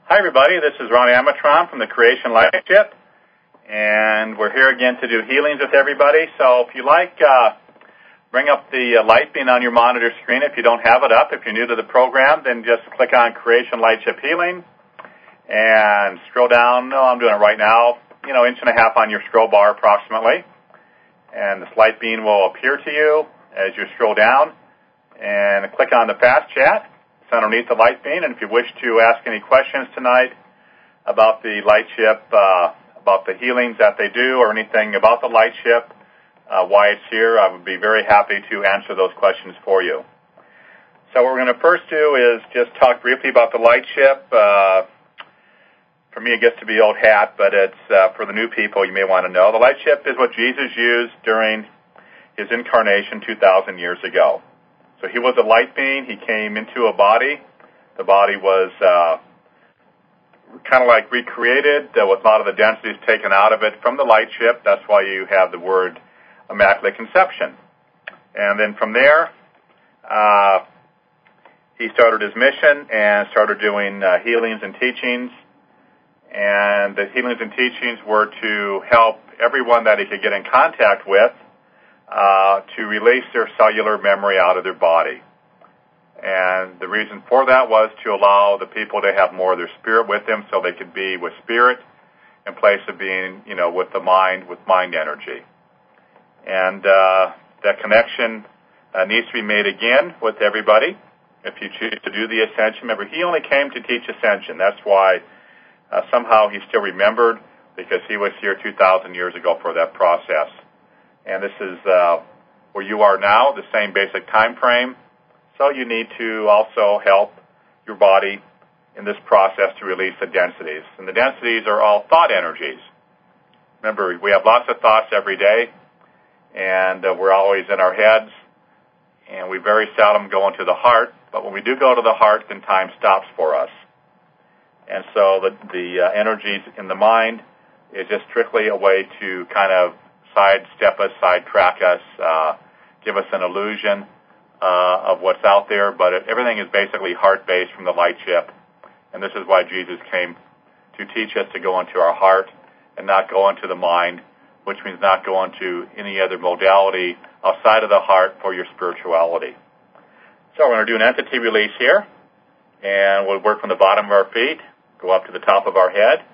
Hi, everybody. This is Ronnie Amatron from the Creation Light Ship, and we're here again to do healings with everybody. So if you like, bring up the light beam on your monitor screen if you don't have it up. If you're new to the program, then just click on Creation Light Ship Healing and scroll down. No, I'm doing it right now. Inch and a half on your scroll bar approximately. And this light beam will appear to you as you scroll down. And click on the Fast Chat. It's underneath the light beam. And if you wish to ask any questions tonight about the light ship, about the healings that they do, or anything about the light ship, why it's here, I would be very happy to answer those questions for you. So what we're going to first do is just talk briefly about the light ship. For me, it gets to be old hat, but it's for the new people you may want to know. The light ship is what Jesus used during his incarnation 2,000 years ago. So he was a light being. He came into a body. The body was kind of like recreated with a lot of the densities taken out of it from the light ship. That's why you have the word Immaculate Conception. And then from there, he started his mission and started doing healings and teachings. And the healings and teachings were to help everyone that he could get in contact with to release their cellular memory out of their body. And the reason for that was to allow the people to have more of their spirit with them so they could be with spirit in place of being, with the mind, with mind energy. And that connection needs to be made again with everybody if you choose to do the ascension. Remember, he only came to teach ascension. That's why somehow he's still remembered, because he was here 2,000 years ago for that process. And this is where you are now, the same basic time frame. So you need to also help your body in this process to release the densities. And the densities are all thought energies. Remember, we have lots of thoughts every day, and we're always in our heads, and we very seldom go into the heart. But when we do go to the heart, then time stops for us. And so the energies in the mind is just strictly a way to kind of sidestep us, sidetrack us, give us an illusion of what's out there. But everything is basically heart-based from the light ship. And this is why Jesus came to teach us to go into our heart and not go into the mind, which means not go into any other modality outside of the heart for your spirituality. So we're going to do an entity release here. And we'll work from the bottom of our feet, go up to the top of our head.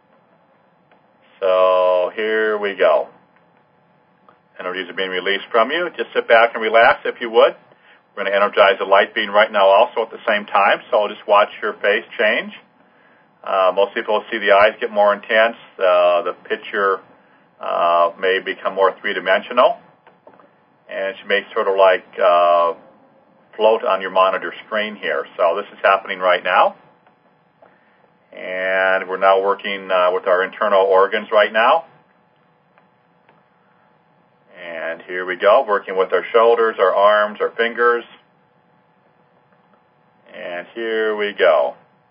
So here we go. Energies are being released from you. Just sit back and relax if you would. We're going to energize the light beam right now also at the same time, so I'll just watch your face change. Most people will see the eyes get more intense. The picture may become more three-dimensional. And it should make sort of like float on your monitor screen here. So this is happening right now. And we're now working with our internal organs right now. And here we go, working with our shoulders, our arms, our fingers. And here we go.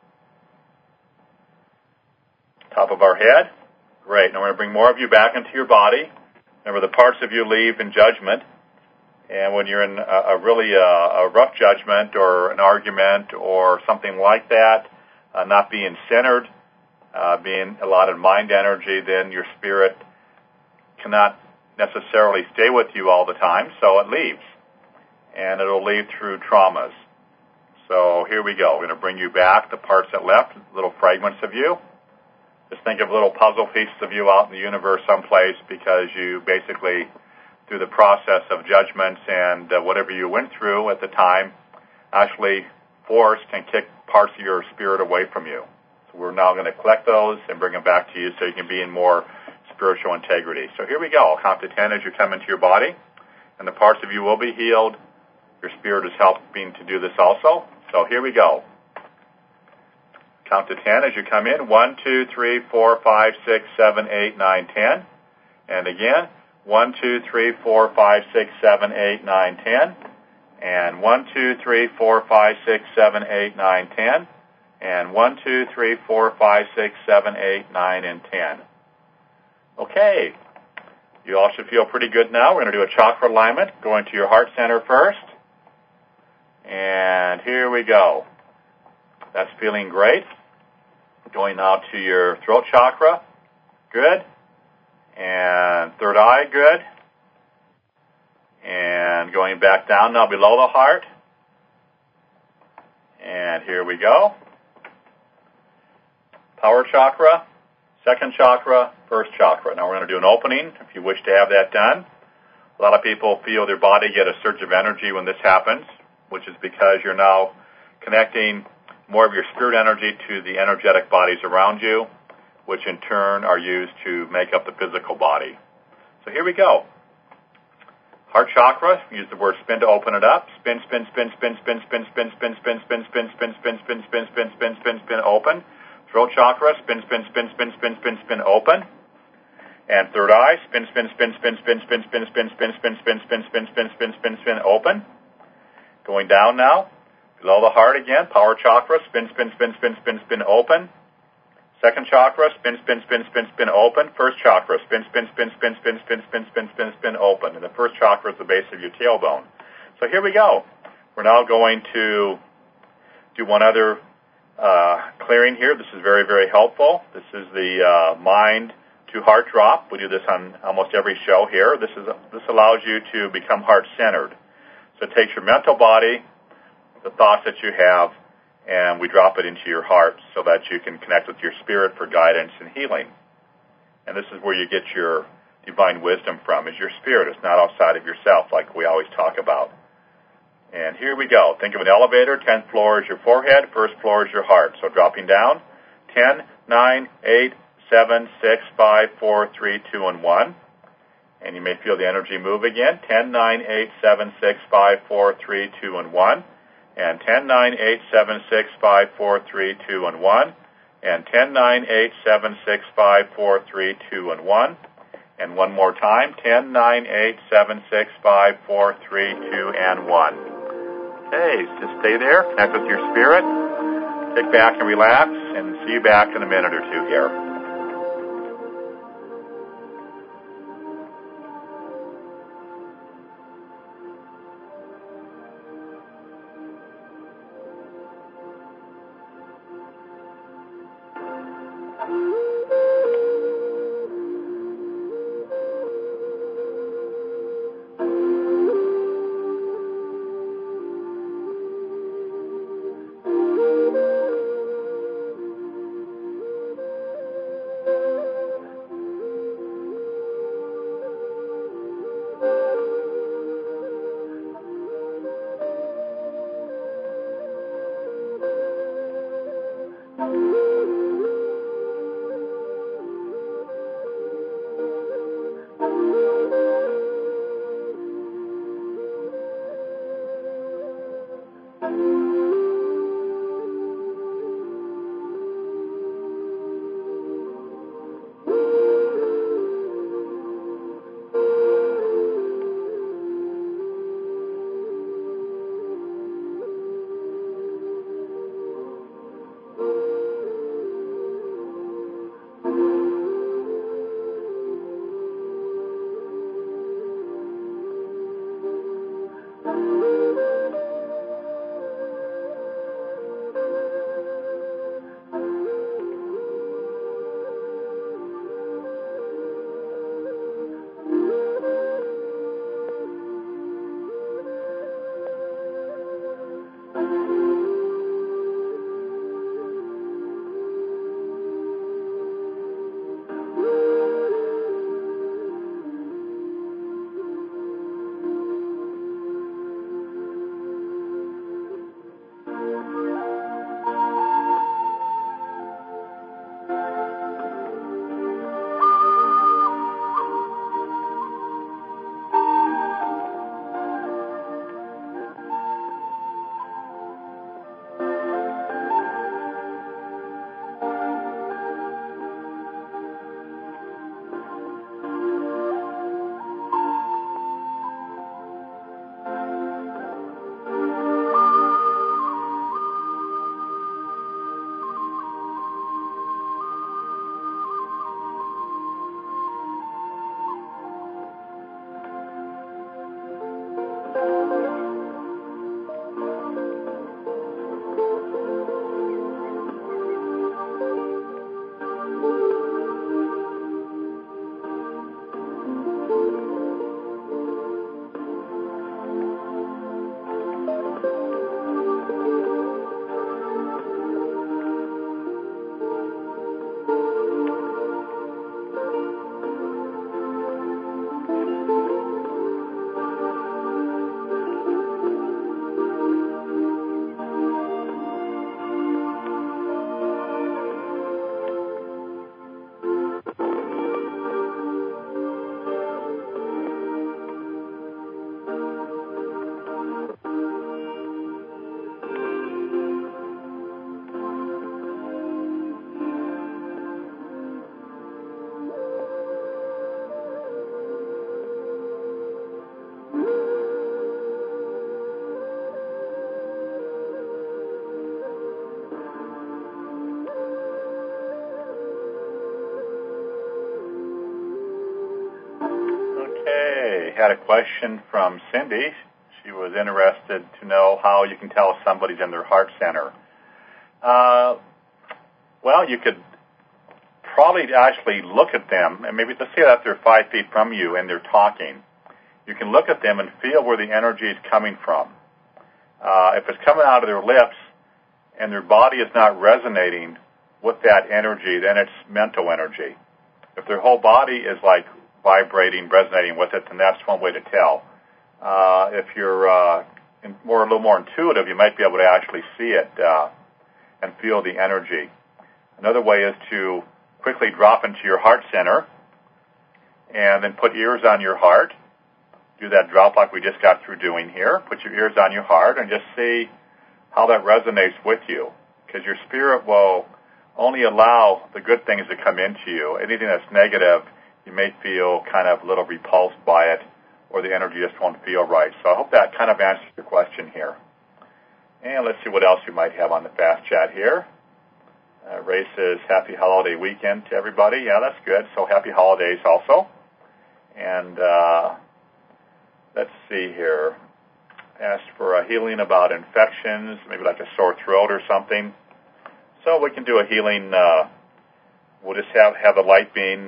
Top of our head. Great. Now we're going to bring more of you back into your body. Remember, the parts of you leave in judgment. And when you're in a really rough judgment or an argument or something like that, not being centered, being a lot of mind energy, then your spirit cannot necessarily stay with you all the time, so it leaves. And it'll leave through traumas. So here we go. We're going to bring you back, the parts that left, little fragments of you. Just think of little puzzle pieces of you out in the universe someplace, because you basically, through the process of judgments and whatever you went through at the time, actually forced and kicked parts of your spirit away from you. So we're now going to collect those and bring them back to you so you can be in more spiritual integrity. So here we go. I'll count to 10 as you come into your body, and the parts of you will be healed. Your spirit is helping to do this also. So here we go. Count to 10 as you come in. 1, 2, 3, 4, 5, 6, 7, 8, 9, 10. And again, 1, 2, 3, 4, 5, 6, 7, 8, 9, 10. And 1, 2, 3, 4, 5, 6, 7, 8, 9, 10. And 1, 2, 3, 4, 5, 6, 7, 8, 9, and 10. Okay. You all should feel pretty good now. We're going to do a chakra alignment, going to your heart center first. And here we go. That's feeling great. Going now to your throat chakra. Good. And third eye. Good. And going back down now below the heart. And here we go. Power chakra, second chakra, first chakra. Now we're going to do an opening if you wish to have that done. A lot of people feel their body get a surge of energy when this happens, which is because you're now connecting more of your spirit energy to the energetic bodies around you, which in turn are used to make up the physical body. So here we go. Heart chakra, use the word spin to open it up. Spin, spin, spin, spin, spin, spin, spin, spin, spin, spin, spin, spin, spin, spin, spin, spin, spin, spin, spin, open. Throat chakra, spin, spin, spin, spin, spin, spin, spin, open. And third eye, spin, spin, spin, spin, spin, spin, spin, spin, spin, spin, spin, spin, spin, spin, spin, spin, spin, open. Going down now, below the heart again, power chakra, spin, spin, spin, spin, spin, spin, open. Second chakra, spin, spin, spin, spin, spin, open. First chakra, spin, spin, spin, spin, spin, spin, spin, spin, spin, spin, open. And the first chakra is the base of your tailbone. So here we go. We're now going to do one other clearing here. This is very, very helpful. This is the mind to heart drop. We do this on almost every show here. This allows you to become heart-centered. So it takes your mental body, the thoughts that you have, and we drop it into your heart so that you can connect with your spirit for guidance and healing. And this is where you get your divine wisdom from, is your spirit. It's not outside of yourself like we always talk about. And here we go. Think of an elevator. 10th floor is your forehead. First floor is your heart. So dropping down. 10, 9, 8, 7, 6, 5, 4, 3, 2, and 1. And you may feel the energy move again. 10, 9, 8, 7, 6, 5, 4, 3, 2, and 1. And 10, 9, 8, 7, 6, 5, 4, 3, 2, and 1. And 10, 9, 8, 7, 6, 5, 4, 3, 2, and 1. And one more time. 10, 9, 8, 7, 6, 5, 4, 3, 2, and 1. Okay, just stay there. Connect with your spirit. Kick back and relax. And see you back in a minute or two here. had a question from Cindy. She was interested to know how you can tell if somebody's in their heart center. Well, you could probably actually look at them, and maybe let's say that they're 5 feet from you and they're talking. You can look at them and feel where the energy is coming from. If it's coming out of their lips and their body is not resonating with that energy, then it's mental energy. If their whole body is like vibrating, resonating with it, then that's one way to tell. If you're a little more intuitive, you might be able to actually see it and feel the energy. Another way is to quickly drop into your heart center and then put ears on your heart. Do that drop like we just got through doing here. Put your ears on your heart and just see how that resonates with you, because your spirit will only allow the good things to come into you. Anything that's negative, you may feel kind of a little repulsed by it, or the energy just won't feel right. So I hope that kind of answers your question here. And let's see what else you might have on the fast chat here. Ray says, happy holiday weekend to everybody. Yeah, that's good. So happy holidays also. And let's see here. Asked for a healing about infections, maybe like a sore throat or something. So we can do a healing. We'll just have the light being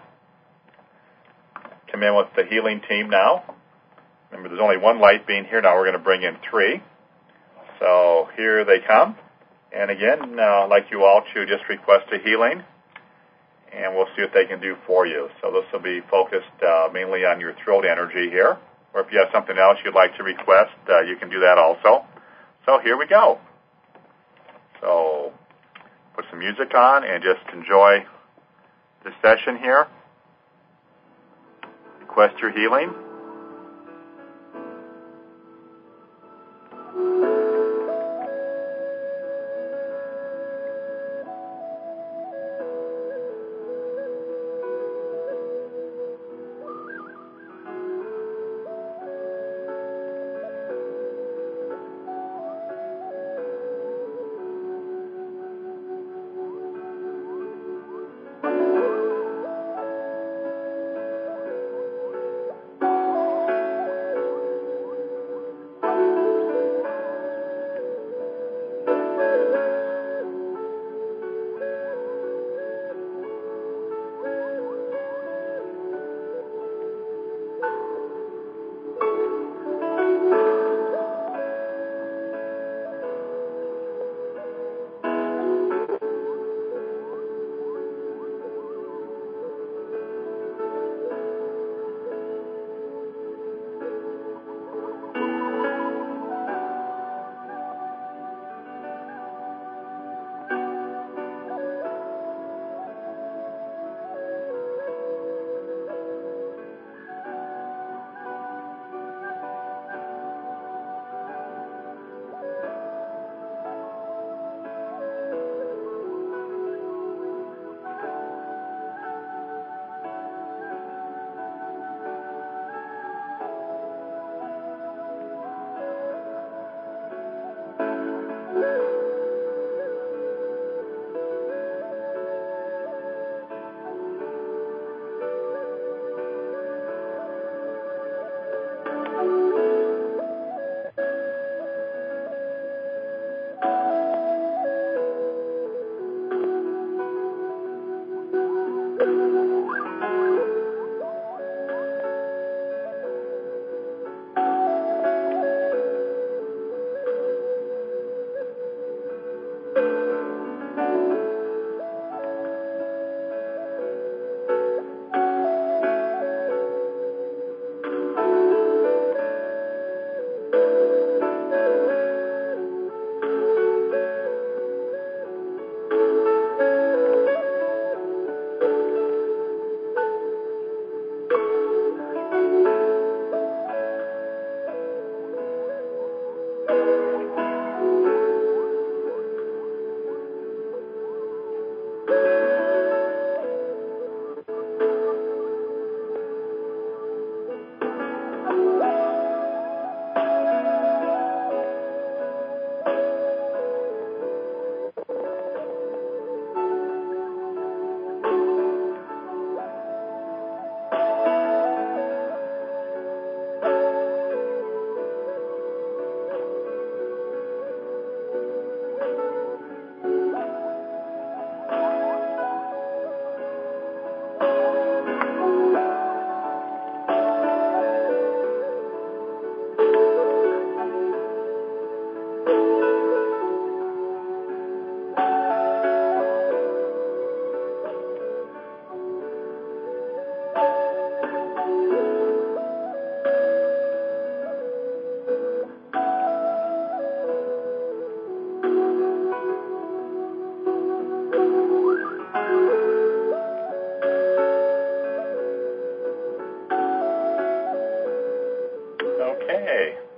come in with the healing team now. Remember, there's only one light being here. Now we're going to bring in 3. So here they come. And again, like you all, to just request a healing, and we'll see what they can do for you. So this will be focused mainly on your throat energy here. Or if you have something else you'd like to request, you can do that also. So here we go. So put some music on and just enjoy this session here. Request your healing.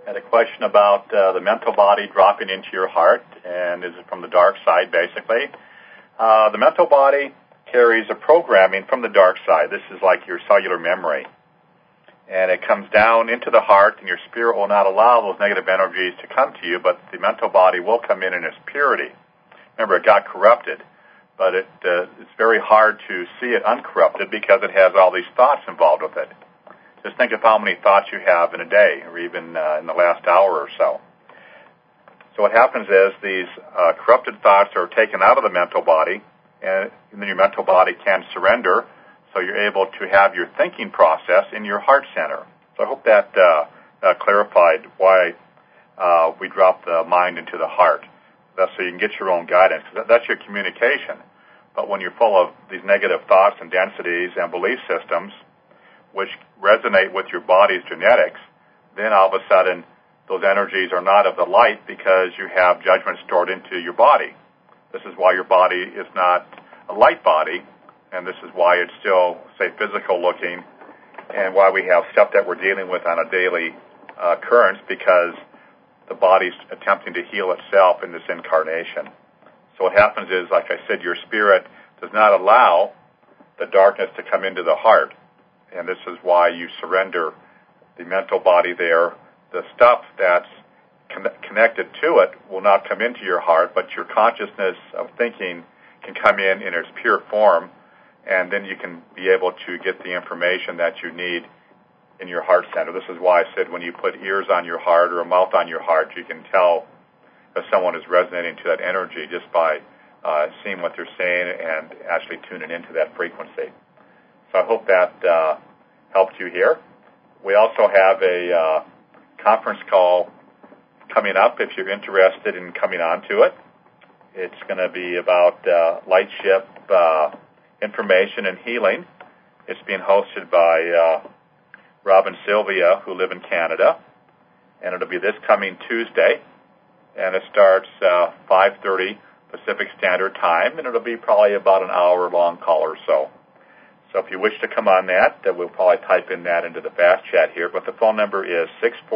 Had a question about the mental body dropping into your heart, and is it from the dark side, basically? The mental body carries a programming from the dark side. This is like your cellular memory. And it comes down into the heart, and your spirit will not allow those negative energies to come to you, but the mental body will come in its purity. Remember, it got corrupted, but it's very hard to see it uncorrupted because it has all these thoughts involved with it. Just think of how many thoughts you have in a day, or even in the last hour or so. So what happens is these corrupted thoughts are taken out of the mental body, and then your mental body can surrender, so you're able to have your thinking process in your heart center. So I hope that clarified why we drop the mind into the heart. That's so you can get your own guidance. That's your communication. But when you're full of these negative thoughts and densities and belief systems, which resonate with your body's genetics, then all of a sudden those energies are not of the light because you have judgment stored into your body. This is why your body is not a light body, and this is why it's still, say, physical looking, and why we have stuff that we're dealing with on a daily occurrence, because the body's attempting to heal itself in this incarnation. So what happens is, like I said, your spirit does not allow the darkness to come into the heart, and this is why you surrender the mental body there. The stuff that's connected to it will not come into your heart, but your consciousness of thinking can come in its pure form, and then you can be able to get the information that you need in your heart center. This is why I said when you put ears on your heart or a mouth on your heart, you can tell if someone is resonating to that energy just by seeing what they're saying and actually tuning into that frequency. So I hope that helped you here. We also have a conference call coming up if you're interested in coming on to it. It's going to be about lightship information and healing. It's being hosted by Rob and Sylvia, who live in Canada, and it'll be this coming Tuesday, and it starts 5:30 Pacific Standard Time, and it'll be probably about an hour-long call or so. So if you wish to come on that, we'll probably type in that into the fast chat here, but the phone number is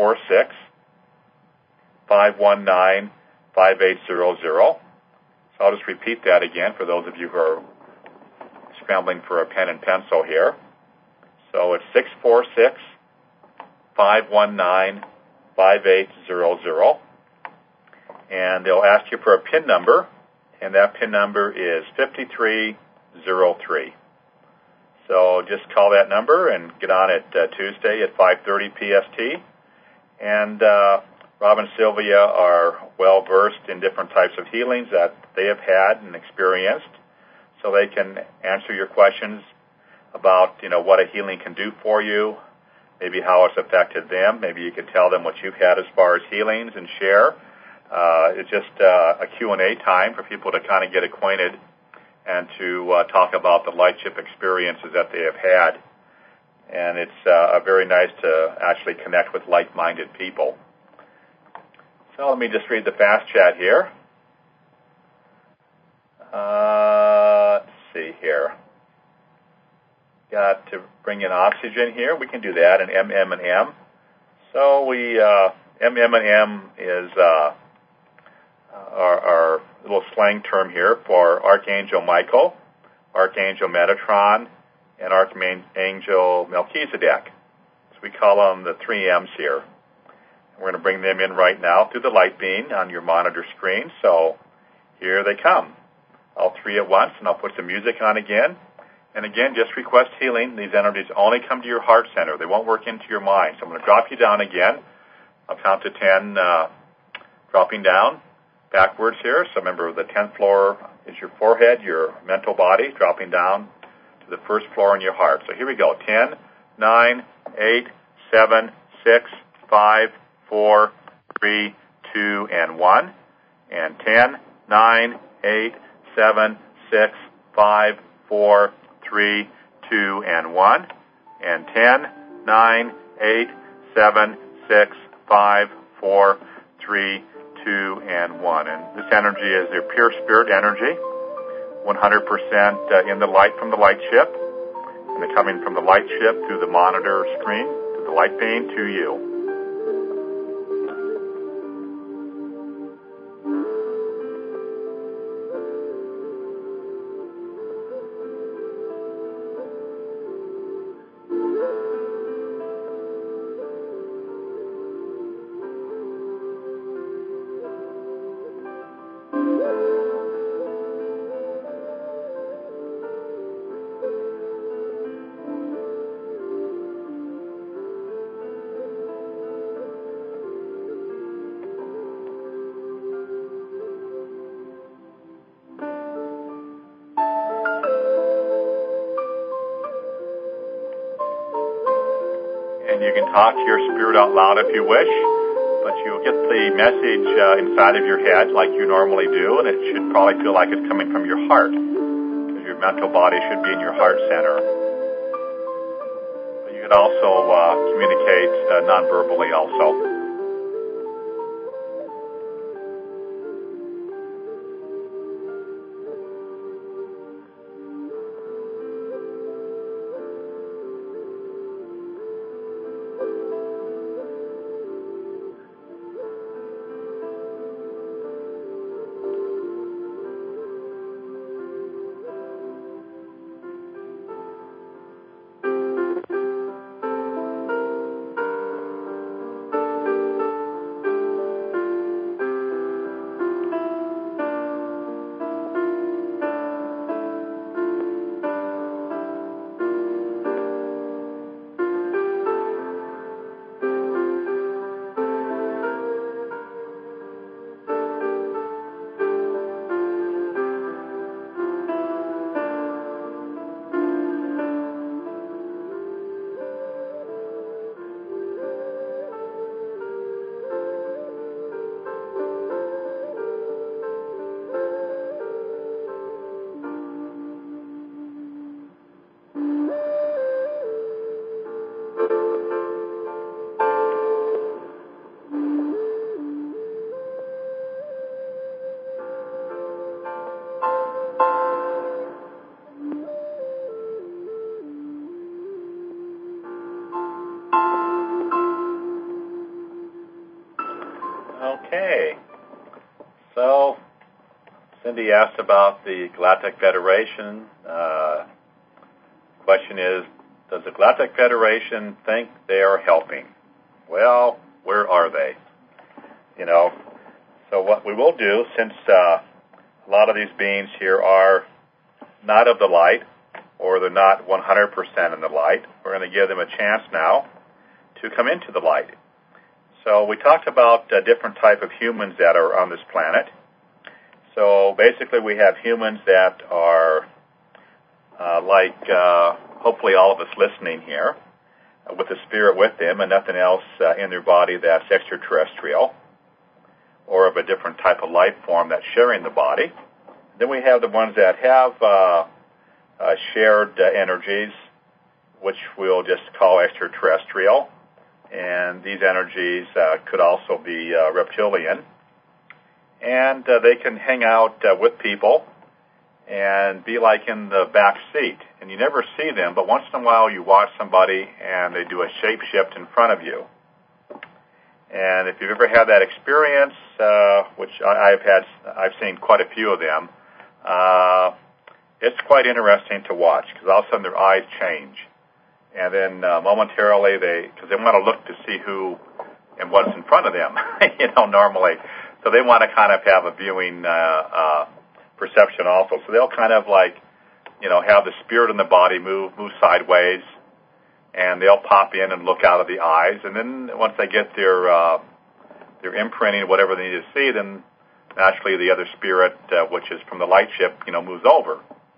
646-519-5800. So I'll just repeat that again for those of you who are scrambling for a pen and pencil here. So it's 646-519-5800. And they'll ask you for a PIN number, and that PIN number is 5303. So just call that number and get on it Tuesday at 5:30 PST. And Rob and Sylvia are well-versed in different types of healings that they have had and experienced, so they can answer your questions about, what a healing can do for you, maybe how it's affected them. Maybe you could tell them what you've had as far as healings and share. It's just a Q&A time for people to kind of get acquainted and to talk about the lightship experiences that they have had. And it's very nice to actually connect with like-minded people. So let me just read the fast chat here. Let's see here. Got to bring in oxygen here. We can do that, and MM&M. So MM&M is our little slang term here for Archangel Michael, Archangel Metatron, and Archangel Melchizedek. So we call them the 3 M's here. We're going to bring them in right now through the light beam on your monitor screen. So here they come, all three at once, and I'll put the music on again. And again, just request healing. These energies only come to your heart center. They won't work into your mind. So I'm going to drop you down again. I'll count to 10, dropping down backwards here. So remember, the 10th floor is your forehead, your mental body, dropping down to the first floor in your heart. So here we go. 10, 9, 8, 7, 6, 5, 4, 3, 2, and 1. And 10, 9, 8, 7, 6, 5, 4, 3, 2, and 1. And 10, 9, 8, 7, 6, 5, 4, 3, 2, and 1. And this energy is their pure spirit energy, 100% in the light from the light ship. And they're coming from the light ship through the monitor screen, to the light beam, to you. You can talk to your spirit out loud if you wish, but you'll get the message inside of your head like you normally do, and it should probably feel like it's coming from your heart, because your mental body should be in your heart center. But you could also communicate non-verbally also. Okay, so Cindy asked about the Galactic Federation. Question is, does the Galactic Federation think they are helping? Well, where are they? You know, so what we will do, since a lot of these beings here are not of the light, or they're not 100% in the light, we're going to give them a chance now to come into the light. So we talked about different type of humans that are on this planet. So basically we have humans that are hopefully all of us listening here, with the spirit with them and nothing else in their body that's extraterrestrial or of a different type of life form that's sharing the body. Then we have the ones that have shared energies, which we'll just call extraterrestrial. And these energies could also be reptilian. And they can hang out with people and be like in the back seat. And you never see them, but once in a while you watch somebody and they do a shape shift in front of you. And if you've ever had that experience, which I've seen quite a few of them, it's quite interesting to watch, because all of a sudden their eyes change. And then momentarily, because they want to look to see who and what's in front of them, normally. So they want to kind of have a viewing perception also. So they'll kind of have the spirit in the body move sideways, and they'll pop in and look out of the eyes. And then once they get their imprinting, whatever they need to see, then naturally the other spirit, which is from the light ship, moves over.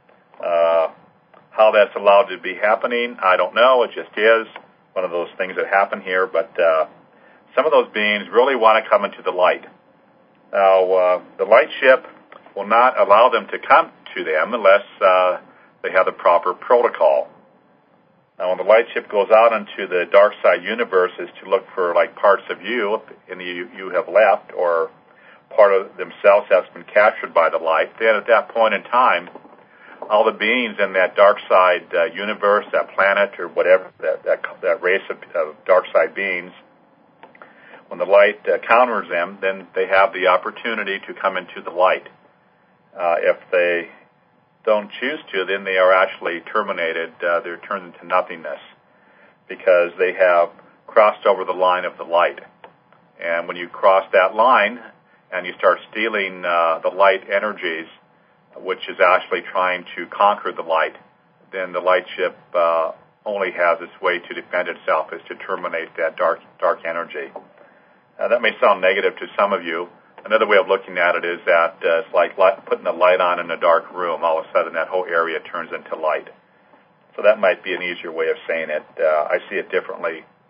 How that's allowed to be happening, I don't know. It just is one of those things that happen here. But some of those beings really want to come into the light. Now, the light ship will not allow them to come to them unless they have the proper protocol. Now, when the light ship goes out into the dark side universes to look for parts of you, and you have left, or part of themselves has been captured by the light, then at that point in time, all the beings in that dark side universe, that planet or whatever, that race of dark side beings, when the light counters them, then they have the opportunity to come into the light. If they don't choose to, then they are actually terminated. They're turned into nothingness, because they have crossed over the line of the light. And when you cross that line and you start stealing the light energies, which is actually trying to conquer the light, then the light ship only has its way to defend itself, is to terminate that dark energy. That may sound negative to some of you. Another way of looking at it is that it's like putting a light on in a dark room. All of a sudden that whole area turns into light. So that might be an easier way of saying it. I see it differently.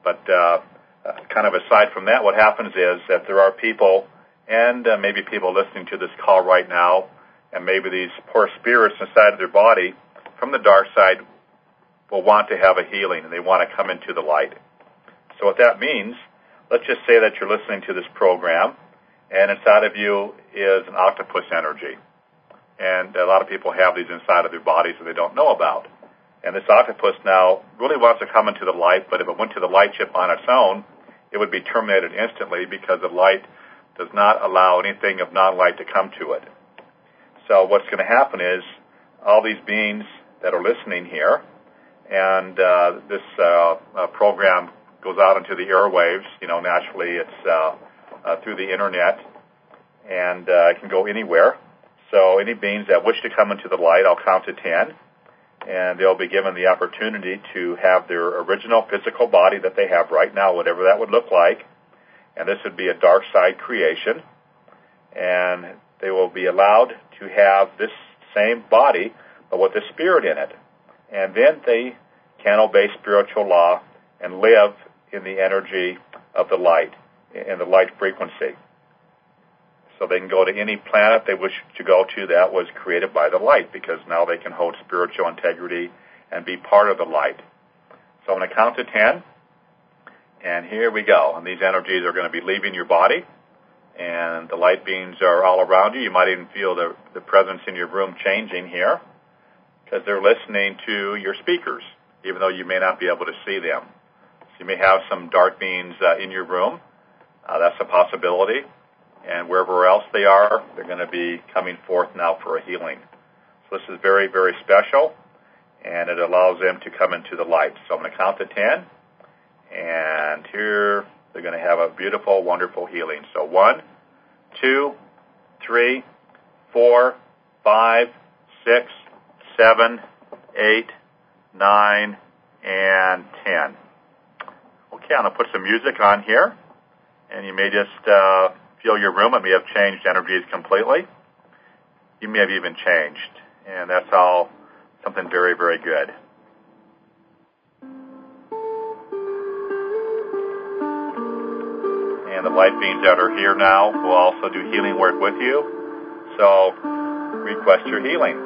But kind of aside from that, what happens is that there are people, and maybe people listening to this call right now, and maybe these poor spirits inside of their body from the dark side will want to have a healing, and they want to come into the light. So what that means, let's just say that you're listening to this program, and inside of you is an octopus energy. And a lot of people have these inside of their bodies that they don't know about. And this octopus now really wants to come into the light, but if it went to the light chip on its own, it would be terminated instantly because the light does not allow anything of non-light to come to it. So what's going to happen is all these beings that are listening here, and this program goes out into the airwaves. Naturally it's through the internet, and it can go anywhere. So any beings that wish to come into the light, I'll count to 10, and they'll be given the opportunity to have their original physical body that they have right now, whatever that would look like, and this would be a dark side creation, and they will be allowed to have this same body, but with a spirit in it. And then they can obey spiritual law and live in the energy of the light, in the light frequency. So they can go to any planet they wish to go to that was created by the light, because now they can hold spiritual integrity and be part of the light. So I'm going to count to 10, and here we go. And these energies are going to be leaving your body, and the light beings are all around you. You might even feel the presence in your room changing here, because they're listening to your speakers, even though you may not be able to see them. So you may have some dark beings in your room. That's a possibility. And wherever else they are, they're going to be coming forth now for a healing. So this is very, very special, and it allows them to come into the light. So I'm going to count to 10, and here they're going to have a beautiful, wonderful healing. So 1, 2, 3, 4, 5, 6, 7, 8, 9, and 10. Okay, I'm going to put some music on here, and you may just feel your room. It may have changed energies completely. You may have even changed, and that's all something very, very good. And the light beings that are here now will also do healing work with you. So request your healing.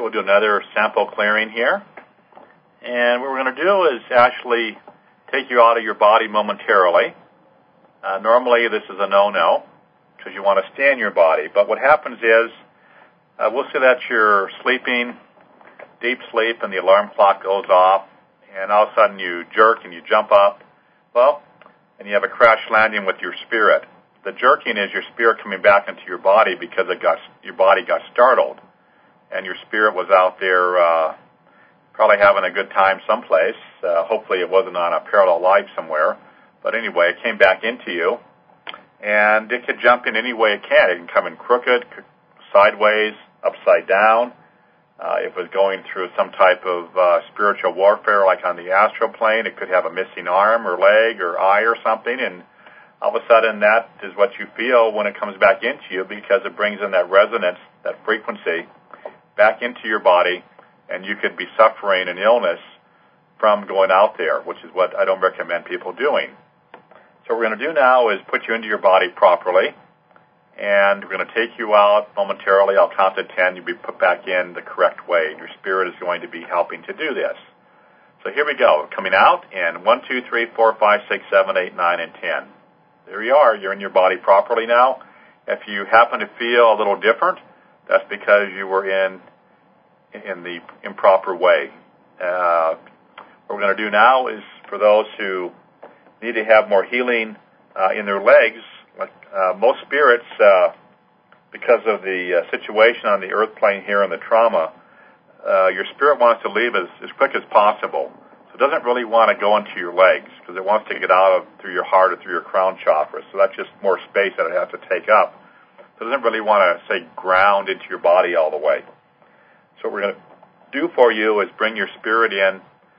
we'll do another sample clearing here. And what we're going to do is actually take you out of your body momentarily. Normally this is a no-no because you want to stay in your body. But what happens is we'll say that you're sleeping, deep sleep, and the alarm clock goes off, and all of a sudden you jerk and you jump up. Well, and you have a crash landing with your spirit. The jerking is your spirit coming back into your body because your body got startled, and your spirit was out there probably having a good time someplace. Hopefully it wasn't on a parallel life somewhere. But anyway, it came back into you, and it could jump in any way it can. It can come in crooked, sideways, upside down. If it was going through some type of spiritual warfare, like on the astral plane, it could have a missing arm or leg or eye or something, and all of a sudden that is what you feel when it comes back into you because it brings in that resonance, that frequency, back into your body, and you could be suffering an illness from going out there, which is what I don't recommend people doing. So what we're going to do now is put you into your body properly, and we're going to take you out momentarily. I'll count to 10. You'll be put back in the correct way. Your spirit is going to be helping to do this. So here we go. Coming out in 1, 2, 3, 4, 5, 6, 7, 8, 9, and 10. There you are. You're in your body properly now. If you happen to feel a little different, that's because you were in the improper way. What we're going to do now is for those who need to have more healing in their legs, most spirits, because of the situation on the earth plane here and the trauma, your spirit wants to leave as quick as possible. So it doesn't really want to go into your legs because it wants to get out through your heart or through your crown chakra. So that's just more space that it has to take up. So it doesn't really want to, say, ground into your body all the way. So what we're going to do for you is bring your spirit in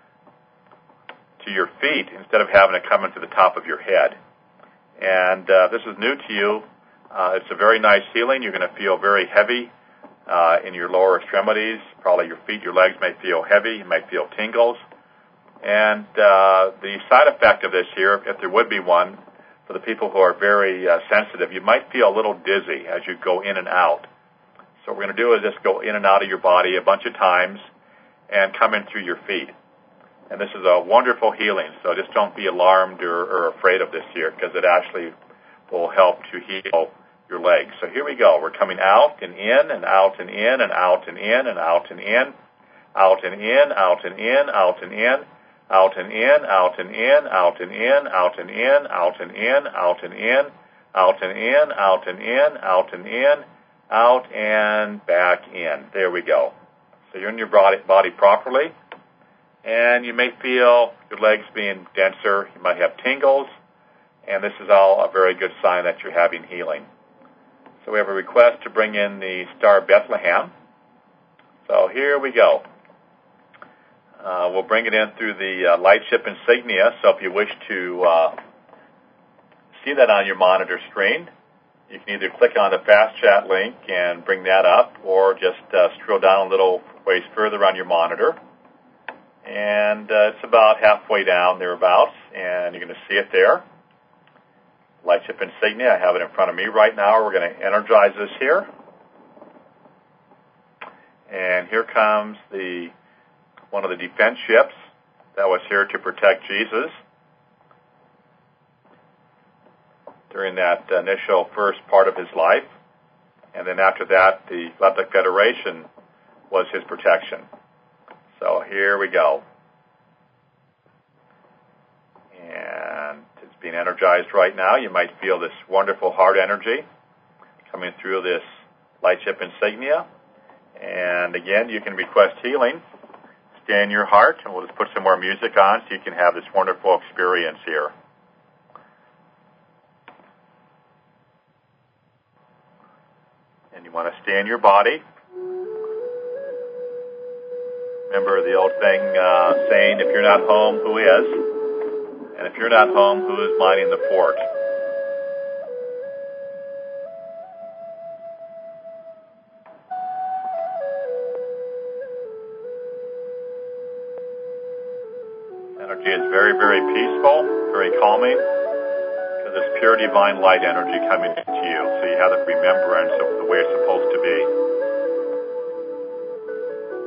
to your feet instead of having it come into the top of your head. And this is new to you. It's a very nice healing. You're going to feel very heavy in your lower extremities. Probably your feet, your legs may feel heavy. You might feel tingles. And the side effect of this here, if there would be one, for the people who are very sensitive, you might feel a little dizzy as you go in and out. So what we're going to do is just go in and out of your body a bunch of times and come in through your feet. And this is a wonderful healing, so just don't be alarmed or afraid of this here because it actually will help to heal your legs. So here we go. We're coming out and in and out and in and out and in and out and in, out and in, out and in, out and in, out and in, out and in, out and in, out and in, out and in, out and in, out and in, out and in, out and in, out and back in. There we go. So you're in your body properly. And you may feel your legs being denser. You might have tingles. And this is all a very good sign that you're having healing. So we have a request to bring in the Star Bethlehem. So here we go. We'll bring it in through the light ship insignia. So if you wish to see that on your monitor screen, you can either click on the Fast Chat link and bring that up, or just scroll down a little ways further on your monitor. And it's about halfway down, thereabouts, and you're going to see it there. Light ship insignia, I have it in front of me right now. We're going to energize this here. And here comes one of the defense ships that was here to protect Jesus during that initial first part of his life. And then after that, the Galactic Federation was his protection. So here we go. And it's being energized right now. You might feel this wonderful heart energy coming through this light ship insignia. And again, you can request healing. Stay in your heart, and we'll just put some more music on so you can have this wonderful experience here. And you want to stay in your body. Remember the old saying, if you're not home, who is? And if you're not home, who is minding the fort? Energy is very, very peaceful, very calming, because it's pure divine light energy coming into you. So you have the remembrance of the way it's supposed to be.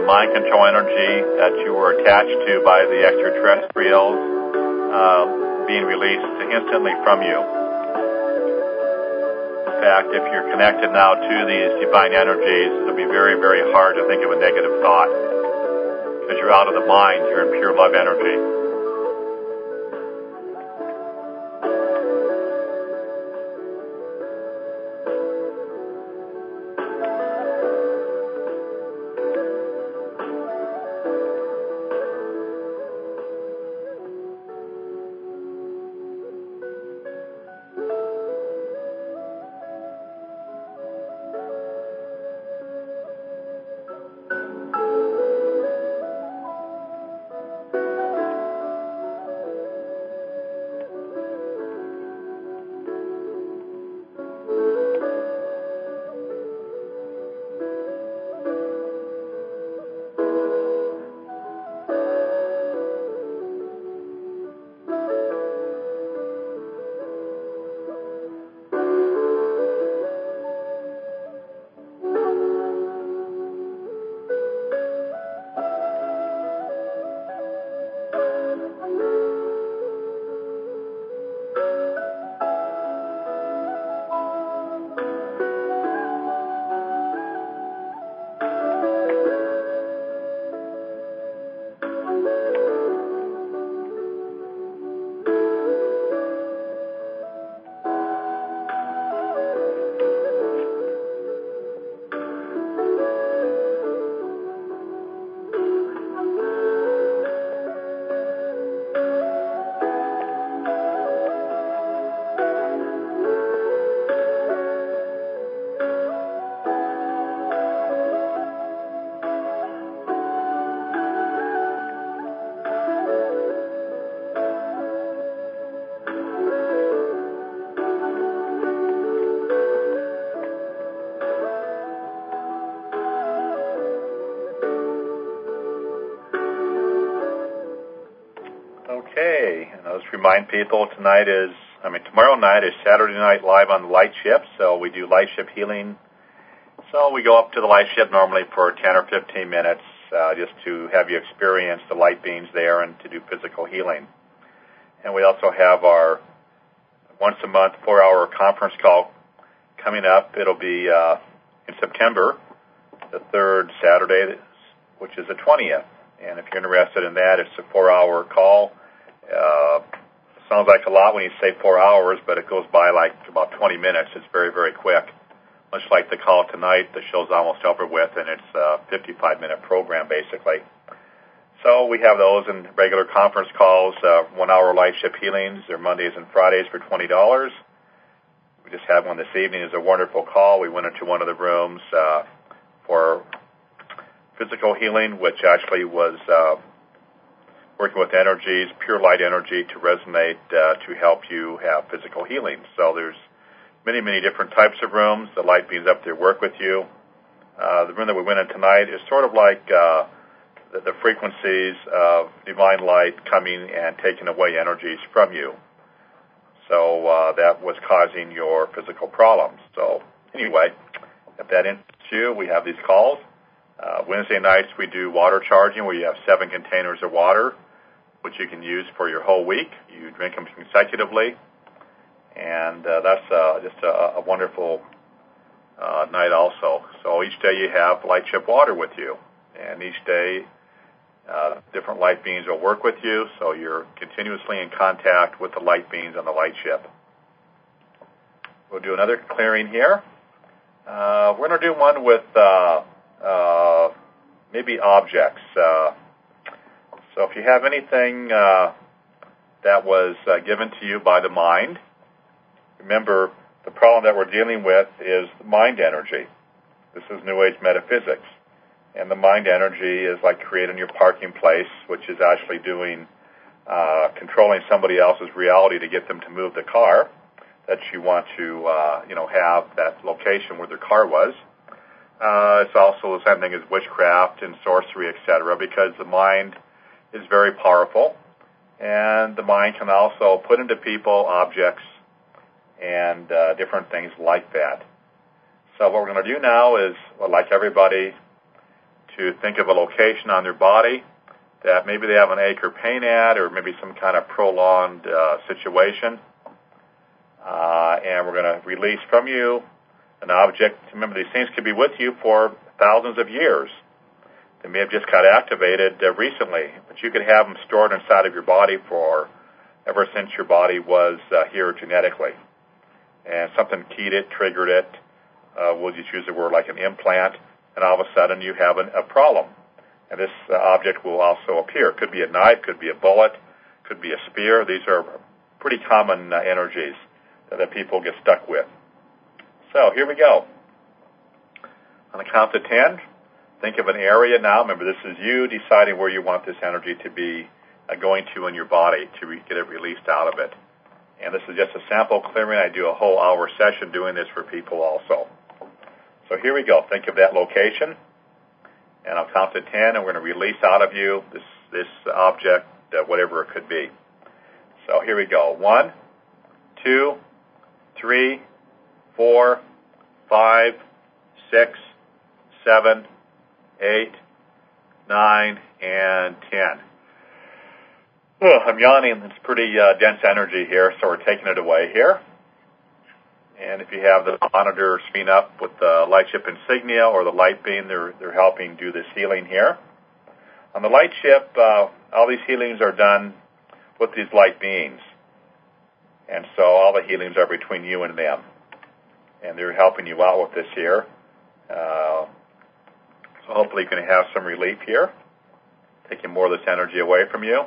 mind control energy that you were attached to by the extraterrestrials being released instantly from you. In fact, if you're connected now to these divine energies, it'll be very, very hard to think of a negative thought because you're out of the mind, you're in pure love energy. Okay, and I'll just remind people tomorrow night is Saturday Night Live on the light ship, so we do light ship healing. So we go up to the light ship normally for 10 or 15 minutes just to have you experience the light beings there and to do physical healing. And we also have our once a month 4-hour conference call coming up. It'll be in September, the third Saturday, which is the 20th. And if you're interested in that, it's a 4-hour call. Sounds like a lot when you say 4 hours, but it goes by like about 20 minutes. It's very, very quick. Much like the call tonight, the show's almost over with, and it's a 55-minute program, basically. So we have those in regular conference calls, 1-hour light ship healings. They're Mondays and Fridays for $20. We just had one this evening. It's a wonderful call. We went into one of the rooms for physical healing, which actually was working with energies, pure light energy to resonate to help you have physical healing. So there's many, many different types of rooms. The light beings up there work with you. The room that we went in tonight is sort of like the frequencies of divine light coming and taking away energies from you. So that was causing your physical problems. So anyway, if that interests you, we have these calls. Wednesday nights we do water charging, where you have 7 containers of water, which you can use for your whole week. You drink them consecutively, and that's just a wonderful night also. So each day you have light ship water with you, and each day different light beings will work with you, so you're continuously in contact with the light beings on the light ship. We'll do another clearing here. We're going to do one with maybe objects. So if you have anything that was given to you by the mind, remember the problem that we're dealing with is mind energy. This is New Age metaphysics. And the mind energy is like creating your parking place, which is actually controlling somebody else's reality to get them to move the car that you want to, have that location where their car was. It's also the same thing as witchcraft and sorcery, etc., because the mind is very powerful, and the mind can also put into people objects and different things like that. So what we're going to do now is, I'd like everybody to think of a location on their body that maybe they have an ache or pain at, or maybe some kind of prolonged situation. And we're going to release from you an object. Remember, these things could be with you for thousands of years. They may have just got activated recently, but you could have them stored inside of your body for ever since your body was here genetically. And something keyed it, triggered it. We'll just use the word like an implant, and all of a sudden you have a problem. And this object will also appear. It could be a knife, could be a bullet, could be a spear. These are pretty common energies that people get stuck with. So here we go. On the count of 10, think of an area now. Remember, this is you deciding where you want this energy to be going to in your body to get it released out of it. And this is just a sample clearing. I do a whole hour session doing this for people also. So here we go. Think of that location. And I'll count to 10, and we're going to release out of you this object, whatever it could be. So here we go. 1, 2, 3, 4, 5, 6, 7, 8, 9, and 10. I'm yawning. It's pretty dense energy here, so we're taking it away here. And if you have the monitor screen up with the light ship insignia or the light beam, they're helping do this healing here. On the light ship, all these healings are done with these light beams. And so all the healings are between you and them. And they're helping you out with this here. So hopefully you can have some relief here, taking more of this energy away from you.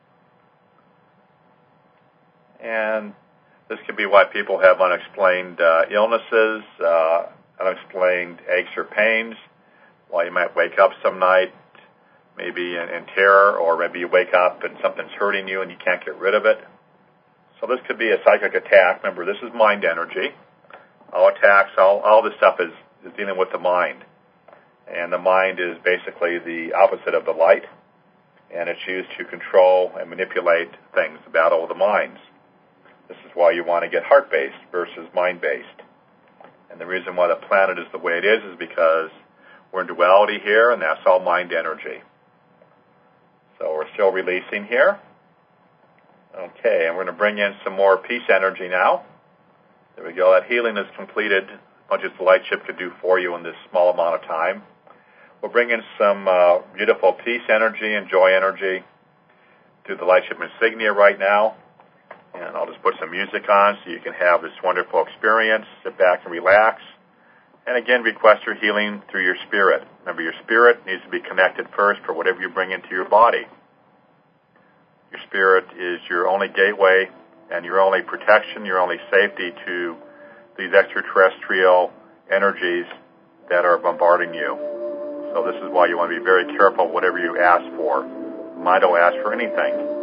And this could be why people have unexplained illnesses, unexplained aches or pains, why you might wake up some night maybe in terror, or maybe you wake up and something's hurting you and you can't get rid of it. So this could be a psychic attack. Remember, this is mind energy. All attacks, all this stuff is dealing with the mind. And the mind is basically the opposite of the light, and it's used to control and manipulate things, the battle of the minds. This is why you want to get heart-based versus mind-based. And the reason why the planet is the way it is because we're in duality here, and that's all mind energy. So we're still releasing here. Okay, and we're going to bring in some more peace energy now. There we go. That healing is completed, as much as the light ship could do for you in this small amount of time. We'll bring in some beautiful peace energy and joy energy through the light ship insignia right now. And I'll just put some music on so you can have this wonderful experience. Sit back and relax. And again, request your healing through your spirit. Remember, your spirit needs to be connected first for whatever you bring into your body. Your spirit is your only gateway and your only protection, your only safety to these extraterrestrial energies that are bombarding you. So this is why you want to be very careful whatever you ask for. Mind will ask for anything.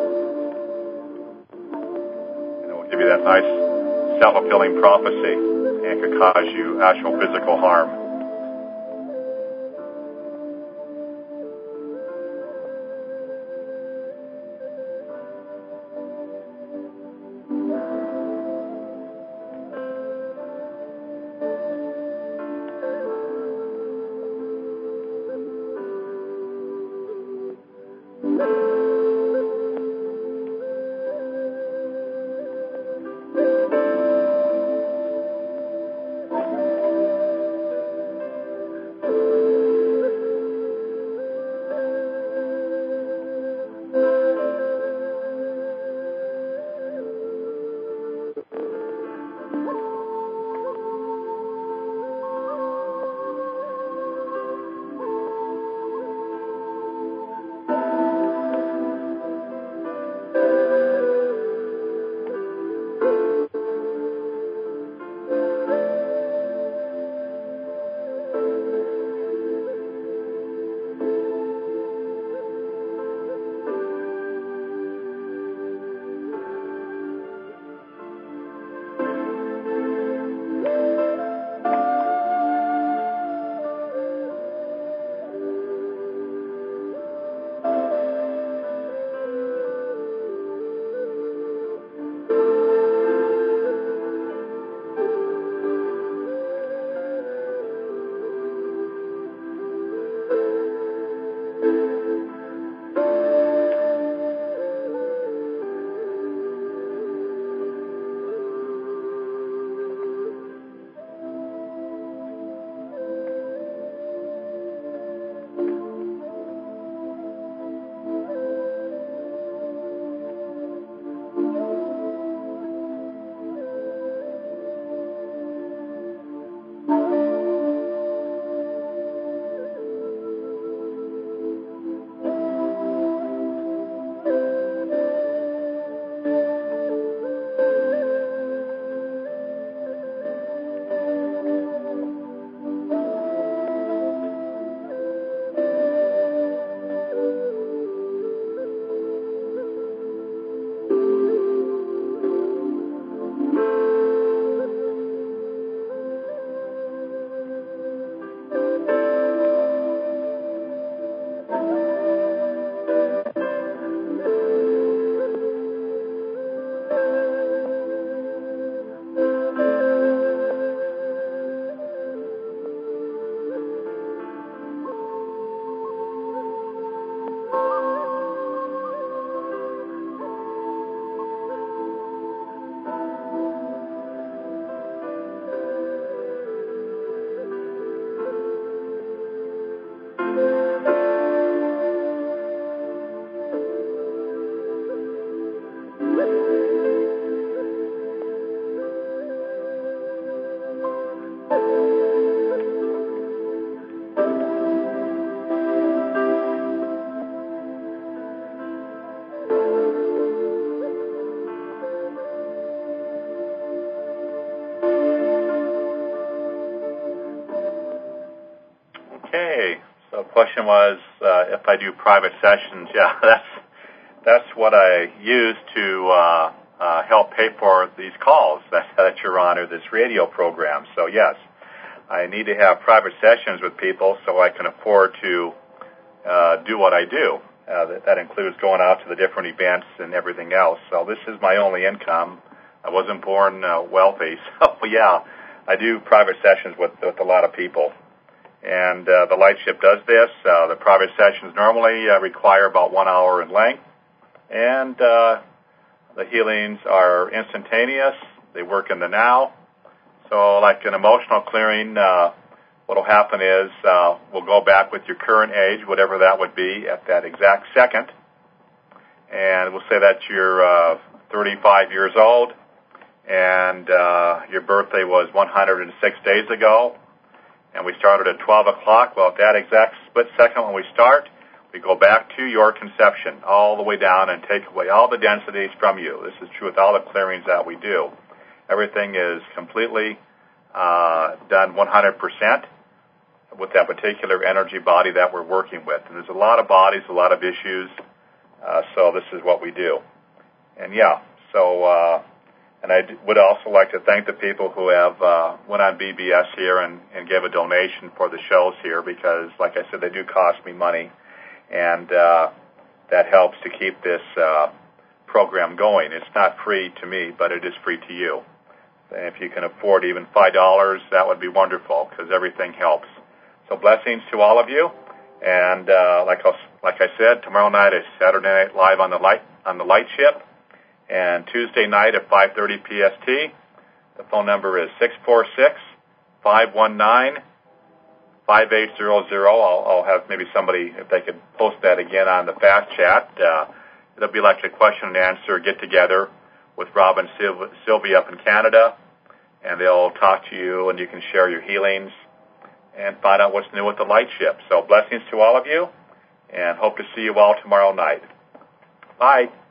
Give you that nice self-fulfilling prophecy and could cause you actual physical harm. question was if I do private sessions. Yeah, that's what I use to help pay for these calls that you're on, or this radio program. So yes, I need to have private sessions with people so I can afford to do what I do. That includes going out to the different events and everything else. So this is my only income. I wasn't born wealthy, so yeah, I do private sessions with a lot of people. And the Lightship does this. The private sessions normally require about 1 hour in length, and the healings are instantaneous. They work in the now. So like an emotional clearing, what will happen is we'll go back with your current age, whatever that would be, at that exact second. And we'll say that you're 35 years old, and your birthday was 106 days ago, and we started at 12 o'clock. Well, at that exact split second when we start, we go back to your conception all the way down and take away all the densities from you. This is true with all the clearings that we do. Everything is completely done 100% with that particular energy body that we're working with. And there's a lot of bodies, a lot of issues, so this is what we do. And yeah, so, and I would also like to thank the people who have went on BBS here and gave a donation for the shows here, because, like I said, they do cost me money, and that helps to keep this program going. It's not free to me, but it is free to you. And if you can afford even $5, that would be wonderful, because everything helps. So blessings to all of you, and like I said, tomorrow night is Saturday Night Live on the Lightship, and Tuesday night at 5:30 PST. The phone number is 646-519-5800. I'll have maybe somebody, if they could post that again on the fast chat. It'll be like a question and answer get together with Rob and Sylvia up in Canada, and they'll talk to you, and you can share your healings and find out what's new with the Lightship. So blessings to all of you, and hope to see you all tomorrow night. Bye.